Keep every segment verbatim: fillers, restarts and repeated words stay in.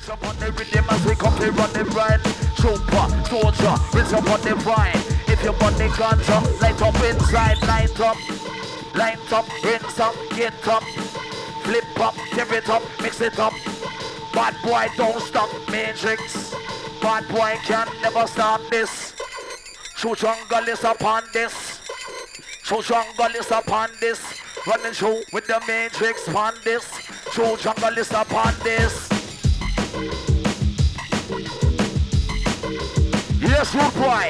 Rinse up on the rhythm as we come to run the ride. Trooper, soldier, rinse up on the vine. If your body guns up, light up inside, light up. Light up, rinse up, get up. Flip up, tear it up, mix it up. Bad boy don't stop, Matrix. Bad boy can never stop this. True jungle is upon this. True jungle is upon this. Running show with the Matrix upon this. True jungle is upon this. Yes, rude boy.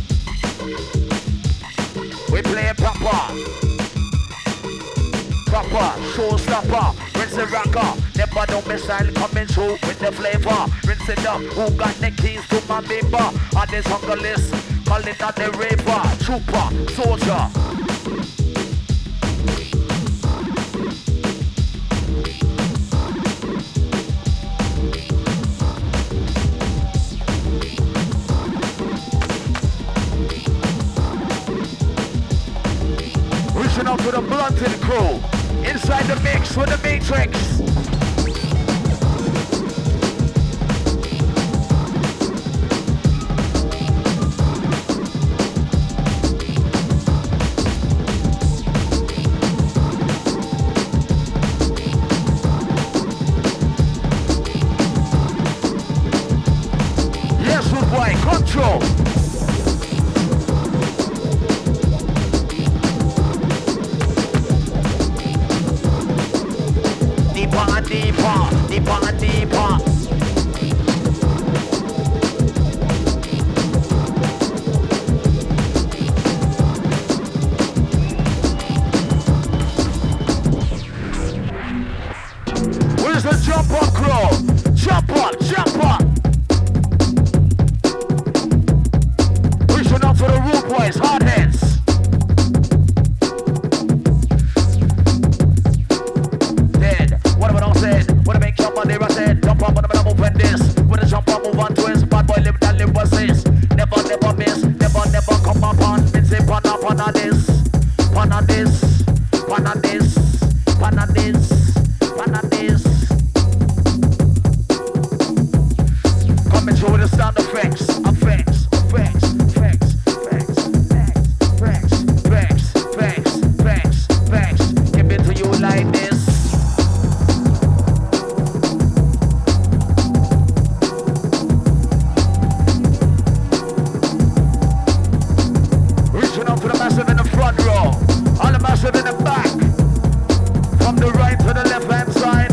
We play proper. Proper, showstopper, rinse the rocker. Never know missile coming through with the flavor. Rinse it up, who got the keys to my member? On this hunger list, call it on the raver. Trooper, soldier. Reaching out to the blunted crew. Inside the mix with the Matrix. Yes, good boy, control. Deeper, deeper, deeper. Where's the jumper crew? Jumper, jumper. Reaching out for the rude boys, hard heads. Wanna make jump on there, I said, jump up on the move and this. When the jump up, move on twist, bad boy live that live was this. Never, never miss, never, never come up on. It's a pan up on this, pan on this, pan on this, pan on this, pan on this. Coming through with the sound effects, effects, effects, effects, effects, effects, effects, effects, effects, effects. Give it to you like this. Massive in the front row, all the massive in the back, from the right to the left hand side.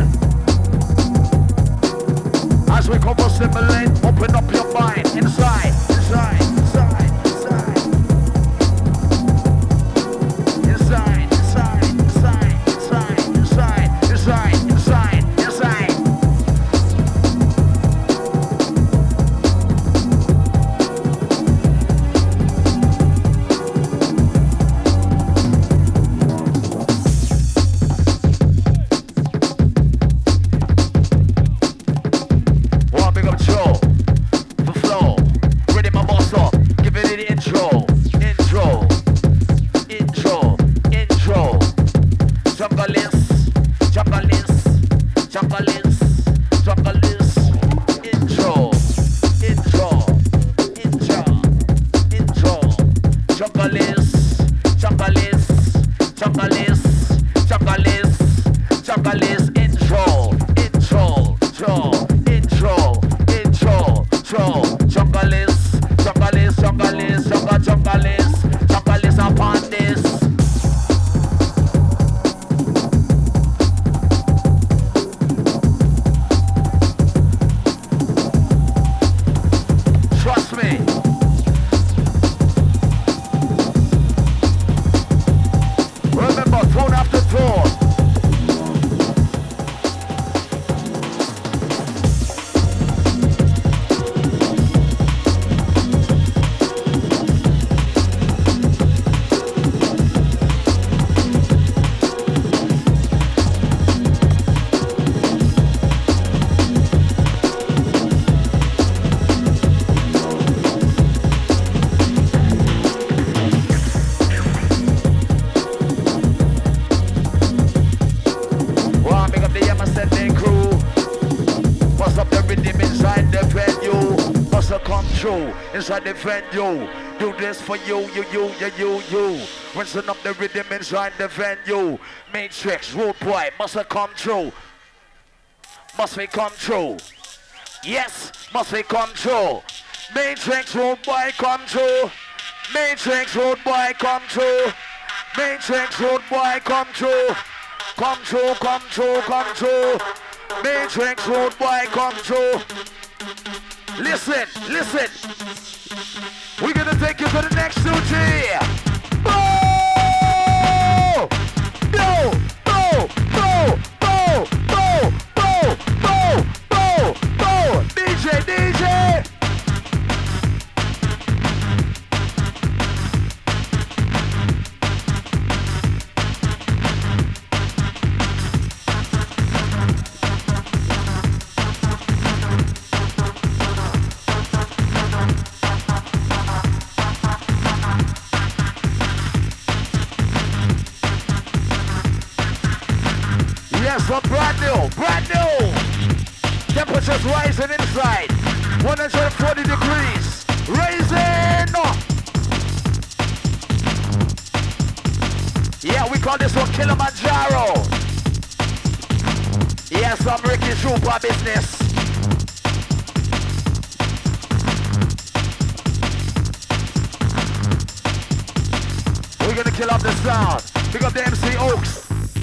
As we come assimilate, open up your mind, inside, inside, inside, inside, inside, inside, inside, inside, inside, inside, inside, inside. Big up Joe, the flow, ready my boss up. control inside the venue. Do this for you, you, you, you, you, you. Rinsing up the rhythm inside the venue. Matrix, road boy, must have come true. Must we come true? Yes, must we come true? Matrix, road boy, come true. Matrix, road boy, come true. Matrix, road boy, come true. Come true, come true, come true. Matrix, road boy, come true. Listen, listen. We're gonna take you to the next two G. Boom! Boom! Boom! Boom! Boom! Boom! Boom! Boom! Boom! Boom! D J, D J! So brand new, brand new. Temperatures rising inside. one hundred forty degrees. Raising up. Yeah, we call this one Kilimanjaro. Yeah, some Ricky Trooper business. We're gonna kill up the sound. Pick up the M C Oaks.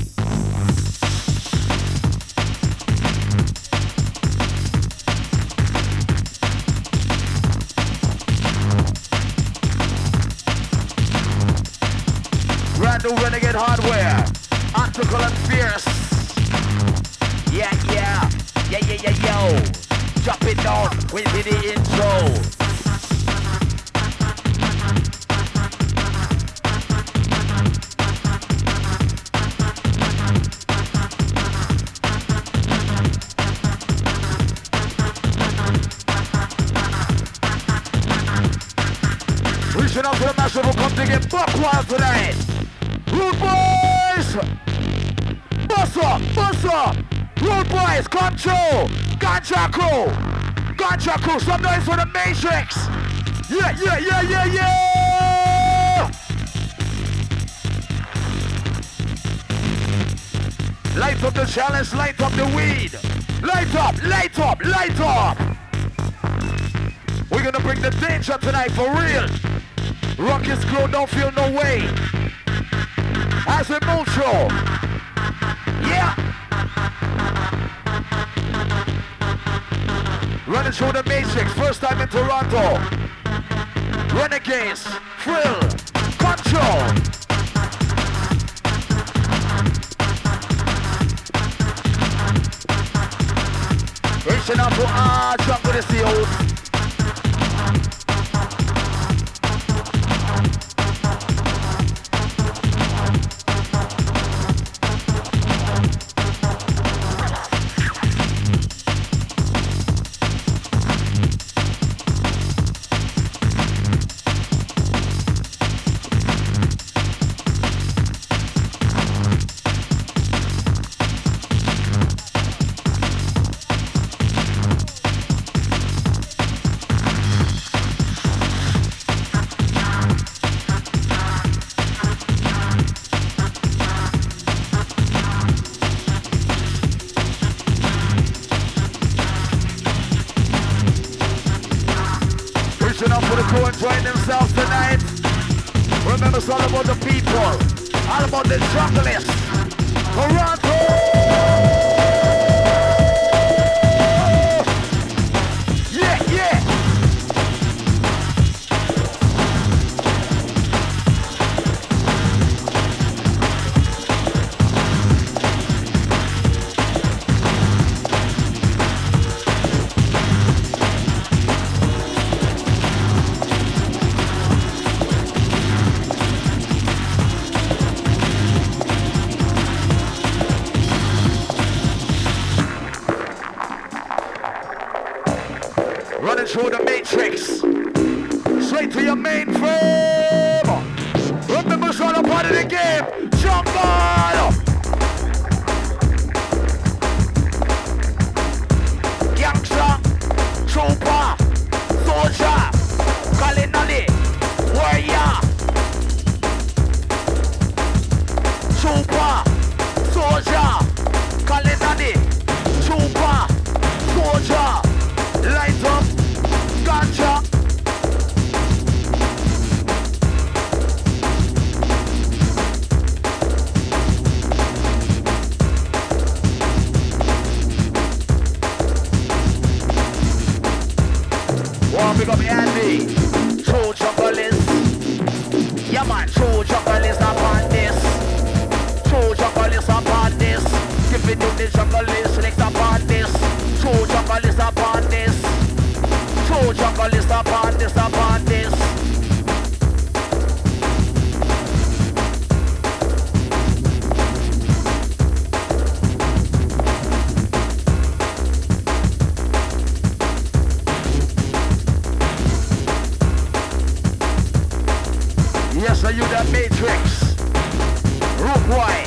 Brand new Renegade hardware, Optical and Fierce. Yeah, yeah, yeah, yeah, yeah, yo. Drop it down with the intro. Reaching out to the massive who come to get buck wild tonight. Rude boys! Bust up! Bust up! Rude boys, control! Ganja crew! Ganja crew, some noise for the Matrix! Yeah, yeah, yeah, yeah, yeah! Light up the challenge, light up the weed! Light up, light up, light up! We're gonna bring the danger tonight for real! Rockets crew, don't feel no way! As we move through. Yeah. Running through the Matrix, first time in Toronto. Renegades, Thrill, Control. Reaching out to ah, jump with the C Os. Enjoying themselves tonight. Remember, it's all about the people, all about the junglists. Toronto! Yeah, yeah! Through the Matrix, straight to your mainframe. Remember, it's all a part of the game. Jungle, gangster, trooper, soldier. soldier, light up, ganja. One big up Andy, true jungle is, yeah man, true jungle is up on this, true jungle is up on this, giving you the jungle is next up on this, true jungle is up on this, true jungle is up on this, up on this. Yes, are you that Matrix? Root boy.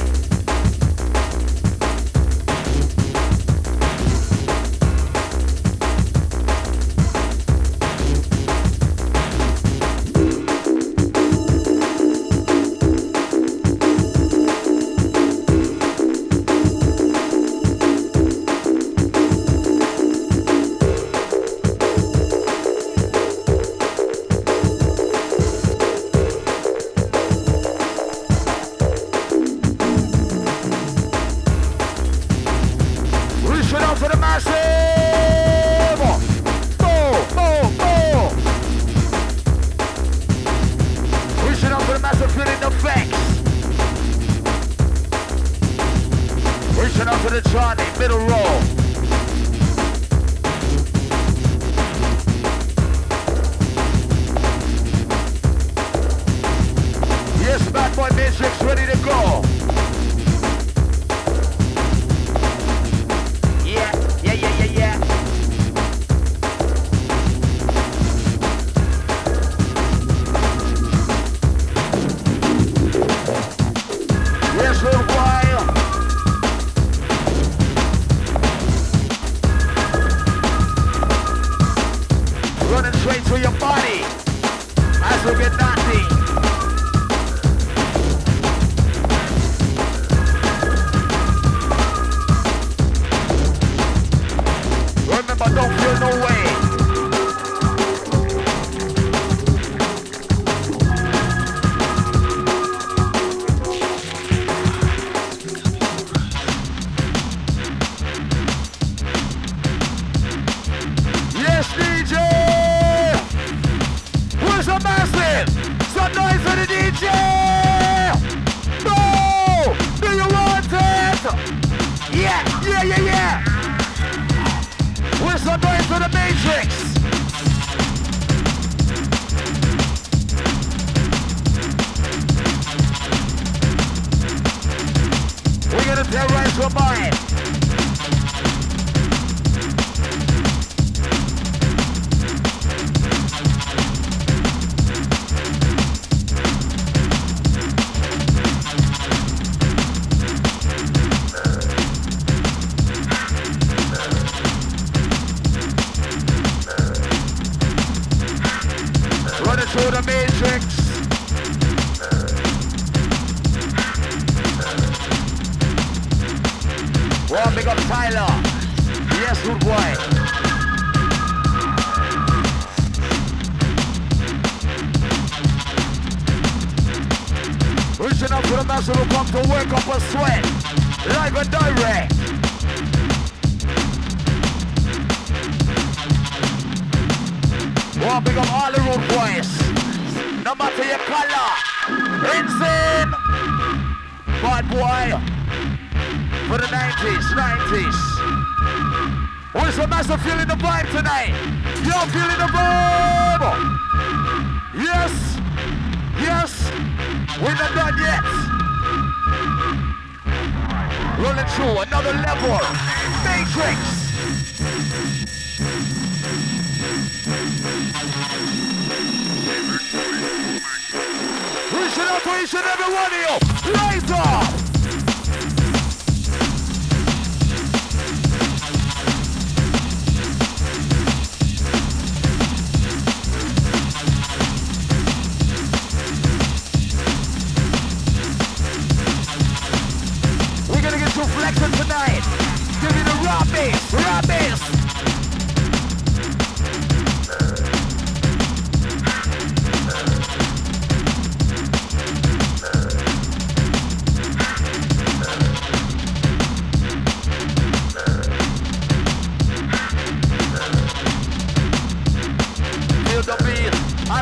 Flexing tonight. Give me the raw bass, raw bass.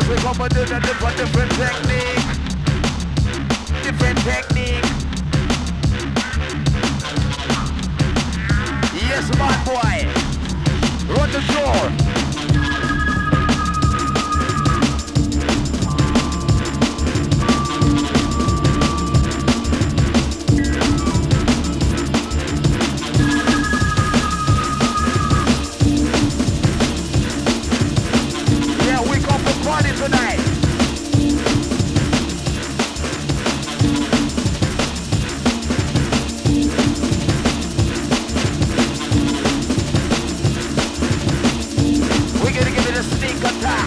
as we come and do the different, different technique. Different technique. Yes, man, boy. Run the floor. Tonight. We're gonna give it a sneak attack.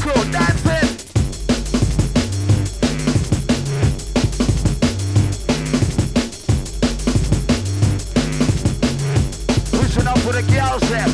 crew, dancing. Reaching out for the girls there.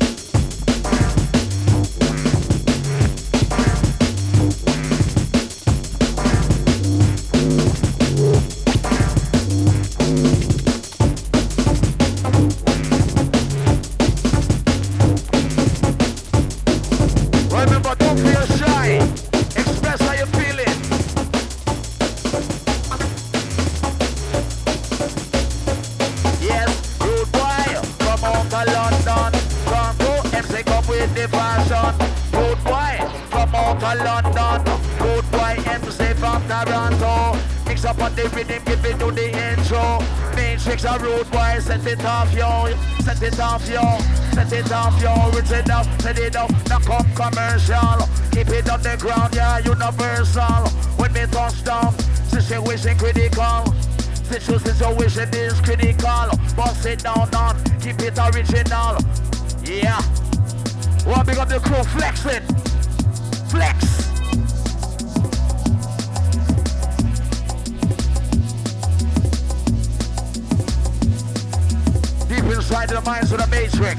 Road boy, set it off, yo. Set it off, yo. Set it off, yo. Rinse it up, set it up. Now come commercial. Keep it on the ground, yeah. Universal. When we touch down, situation critical. Situation is critical. Bust it down, on. Keep it original. Yeah. One big up the crew, flexing. Flex. Inside the minds of the Matrix.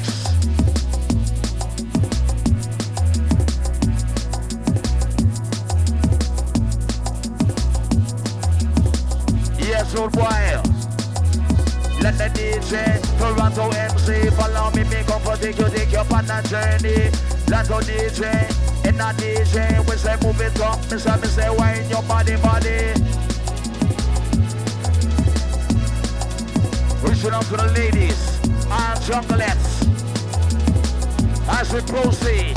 Yes, old boy. Let the D J, Toronto M C, follow me, make up for take you, take you on a journey. Let the D J, in a D J, we say move it up, me say, me say wine your body, body. Reaching out to the ladies and junglettes as we proceed.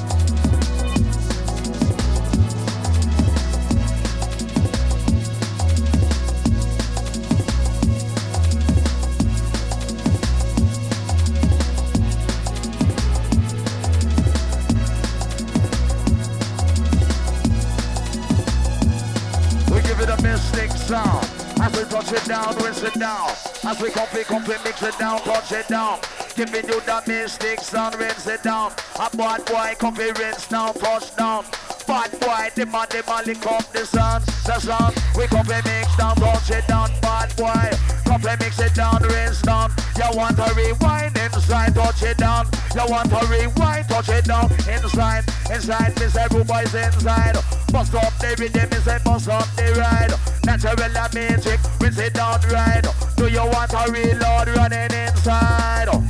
We give it a mystic sound. As we touch it down, rinse it down. As we comfy, comfy, mix it down, touch it down. Giving you the mystic sound, rinse it down. A bad boy, comfy, rinse down, touch down. Bad boy, the man, the man, lick up the sound, the sound. We comfy, mix down, touch it down. Bad boy, comfy, mix it down, rinse down. You want to rewind inside, touch it down. You want to rewind, touch it down. Inside, inside, miss everybody's inside. Bust up the rhythm, me say bust up the ride. Natural and magic, rinse it down right. Do you want a reload running inside? Oh.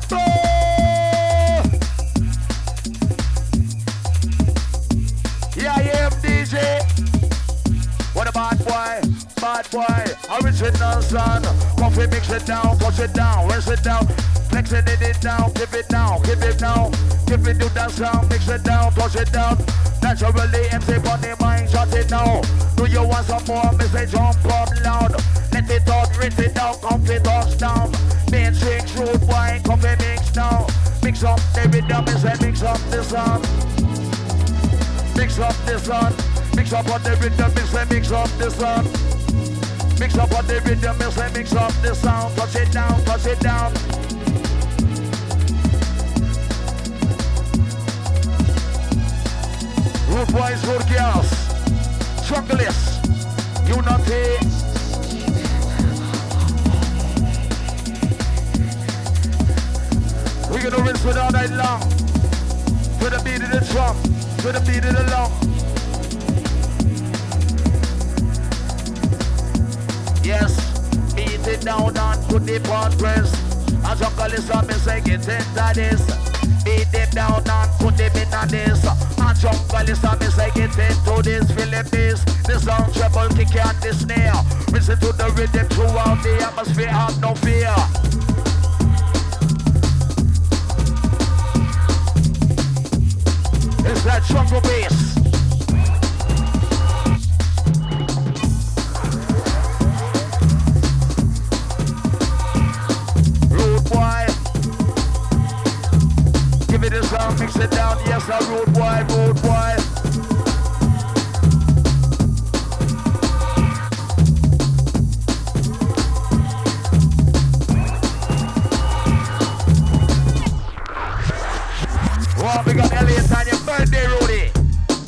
Yeah, I am D J. What a bad boy, bad boy. Original son. Coffee, mix it down, push it down, rinse it down. Flexing it down, give it down, give it down. Give it to that sound, mix it down, push it down. Naturally, M C on the mind, shut it down. Do you want some more? Me say jump up loud. Let it out, rinse it down, comfy touch down. Main six, road wine, coffee mix down. Mix up the rhythm, me say mix up the sound. Mix up the sound. Mix up on the rhythm, me say mix up the sound. Mix up on the rhythm, me say mix up the sound. Touch it down, touch it down. Road boys, road girls, junglers, unity. We're gonna rinse it all night long. To the beat of the drum, to the beat of the long. Yes, beat it down and put the progress. A junglist on me say get into this. Beat them down and put them in a this. And junglist on me say get into this. Feeling this, the sound treble kick out the snare. Listen to the rhythm throughout the atmosphere, have no fear. It's that jungle bass. Mix it down, yes, a road boy, road boy. Oh, we got Elliot on your birthday, Rudy.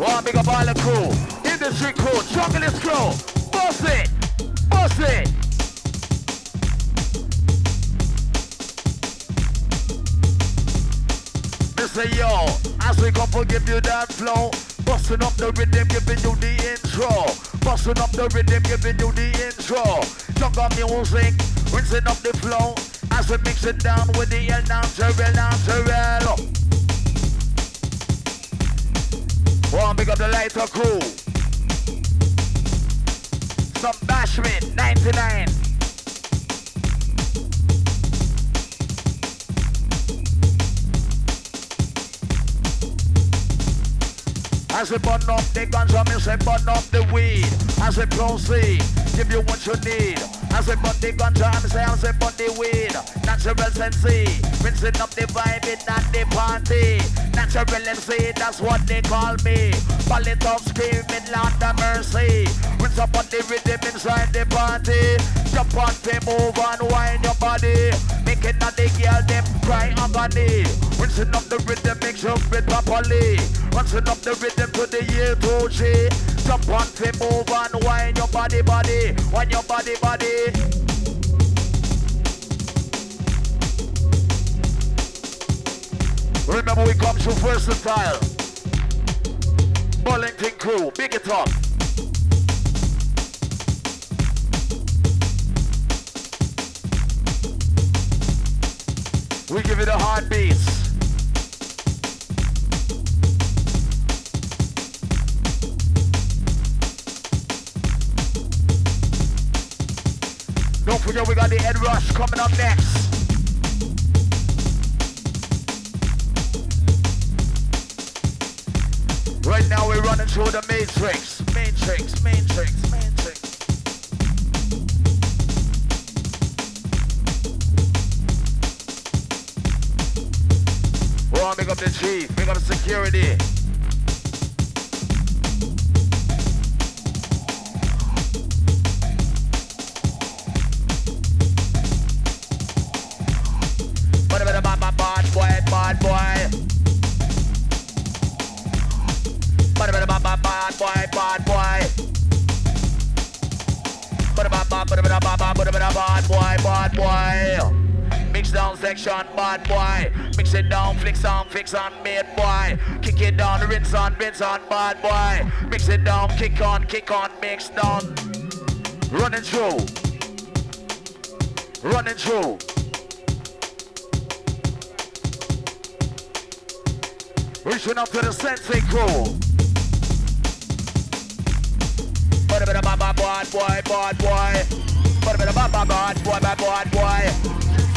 Oh, big up all the crew. Industry crew, junglist crew. Boss it, boss it. Say yo, as we come for give you that flow, busting up the rhythm, giving you the intro, busting up the rhythm, giving you the intro. Jungle music, rinsing up the flow, as we mix it down with the El Natural, Natural. Oh, big up the lighter crew. Some Bashment, ninety-nine. As we burn up the ganja, me say burn up the weed. As we proceed, give you what you need. As we burn the ganja, me say as we burn the weed. Natural sensei, rinsing up the vibe in at the party. Natural M C, that's what they call me. Ballad of screaming, Lord of mercy. Rinse up on the rhythm inside the party. Jump on, pay, move and wind your body. Making all the girl them cry agony. Rinsing up the rhythm, make sure it properly. Rinsing up the rhythm to the year two G. Jump on, pay, move and wind your body, body. Wind your body, body. Remember we come to versatile. Burlington crew, big it up. We give it a heartbeat. Don't forget we got the Ed Rush coming up next. Right now we're running through the matrix, matrix, matrix, matrix. Oh, make up the chief, make up the security. Bad boy, bad boy. Bad boy, bad boy, bad boy. Bad boy, bad boy. Mix down section, bad boy. Mix it down, flicks on, fix on, made boy. Kick it down, rinse on, rinse on, bad boy. Mix it down, kick on, kick on, mix down. Running through. Running through. Reaching up to the Sensei crew. Bad boy, bad boy, bad boy. Bad boy, bad boy, bad boy.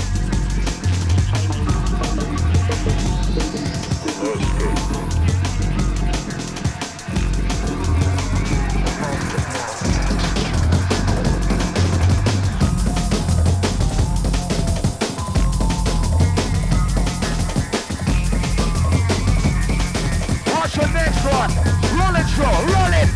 Watch the next one. Roll it, through, roll it.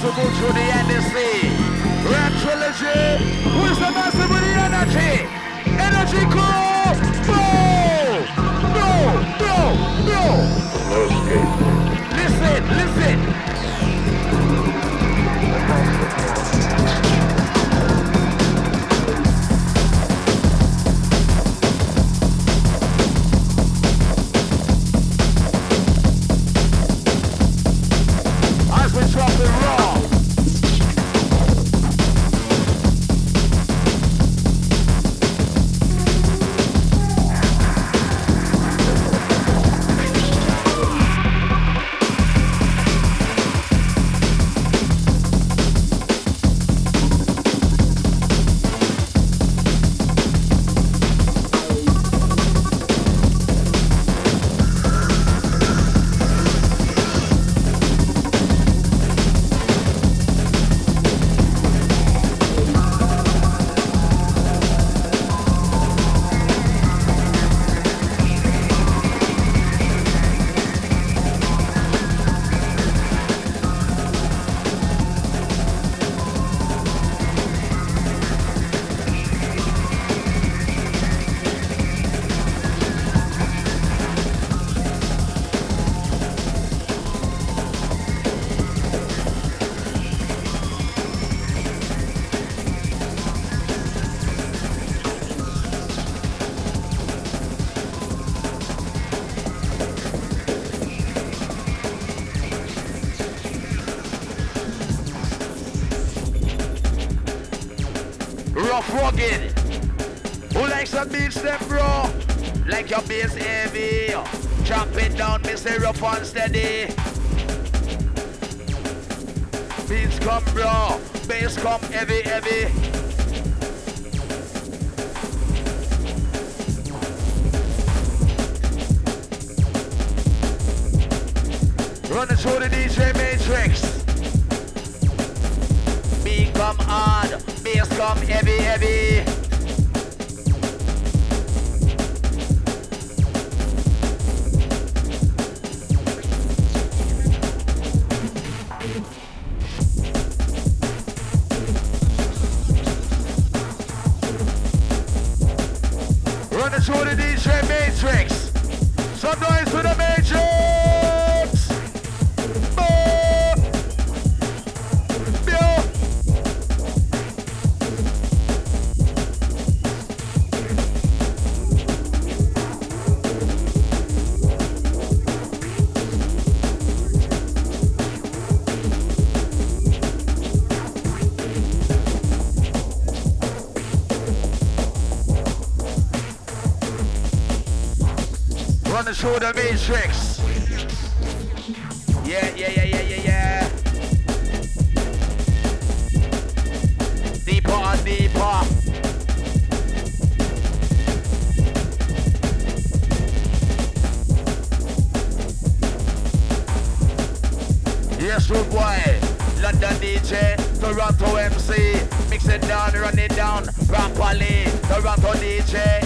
to move through the N D C. Red Trilogy, who's the master with the energy? Energy crew, bro, bro, bro, bro. Listen, listen. As we drop it raw. Rough rugged. Who likes a beat step, bro? Like your bass heavy. Chop it down, me say rough and steady. Beats come, bro. Bass come heavy, heavy. Running through the D J Matrix. Beat come hard. Bass come heavy, heavy. Running through the D J Matrix. Some noise for the Matrix. Running through the Matrix. Yeah, yeah, yeah, yeah, yeah, yeah. Deeper and deeper. Yes, rude boy. London D J, Toronto M C. Mix it down, run it down. Properly, Toronto D J.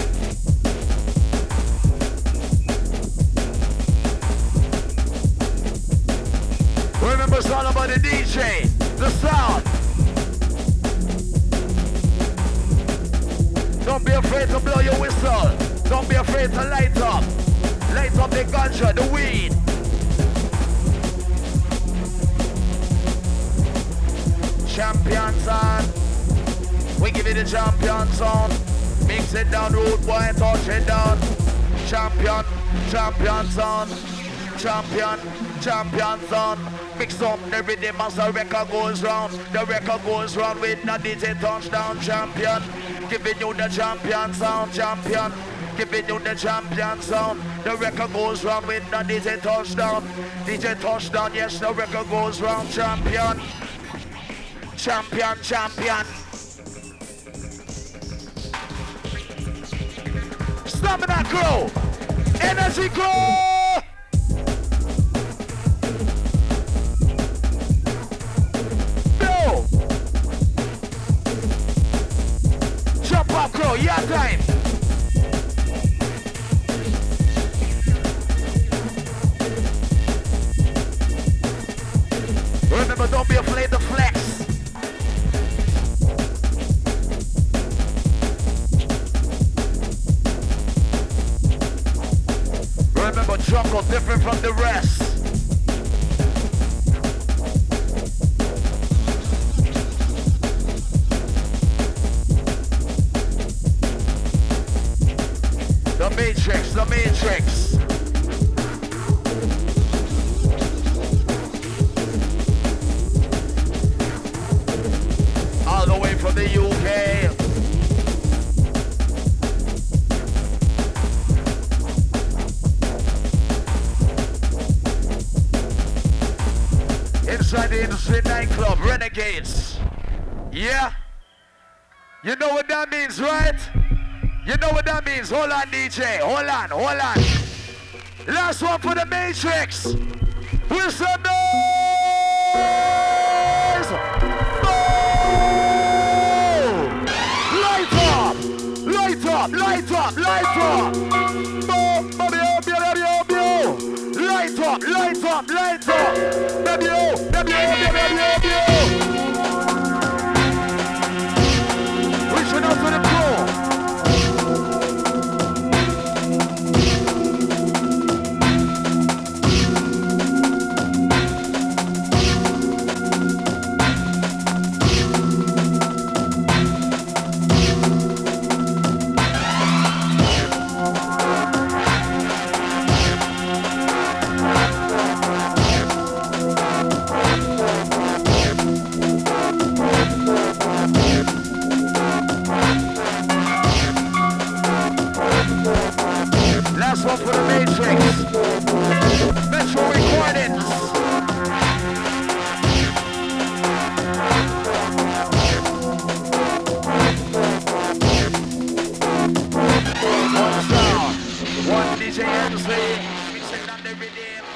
Remember, it's all about the D J, the sound. Don't be afraid to blow your whistle. Don't be afraid to light up. Light up the ganja, the weed. Champion sound. We give it a champion sound. Mix it down, root boy, touch it down. Champion, champion sound. Champion, champion sound. Mix up the rhythm as the record goes round. The record goes round with the D J touchdown. Champion, giving you the champion sound. Champion, giving you the champion sound. The record goes round with the D J touchdown. D J touchdown, yes, the record goes round. Champion, champion, champion. Stamina grow, energy grow. Crow, your time. Remember, don't be afraid to flex. different from the rest. The Matrix, the Matrix. All the way from the U K. Inside the Industry Nightclub, Renegades. Yeah? You know what that means, right? You know what that means. Hold on, D J. Hold on, hold on. Last one for the Matrix. With some noise. Boom! Light up! Light up! Light up! Light up! Boom! Baby, oh, baby, oh, baby. Light up! Light up! Light up! Baby, oh, baby, oh, baby, oh, baby. Reaching out to the floor. Last one for the Matrix. Metro Recordings. One sound, one D J Hensley. We sing on the rhythm.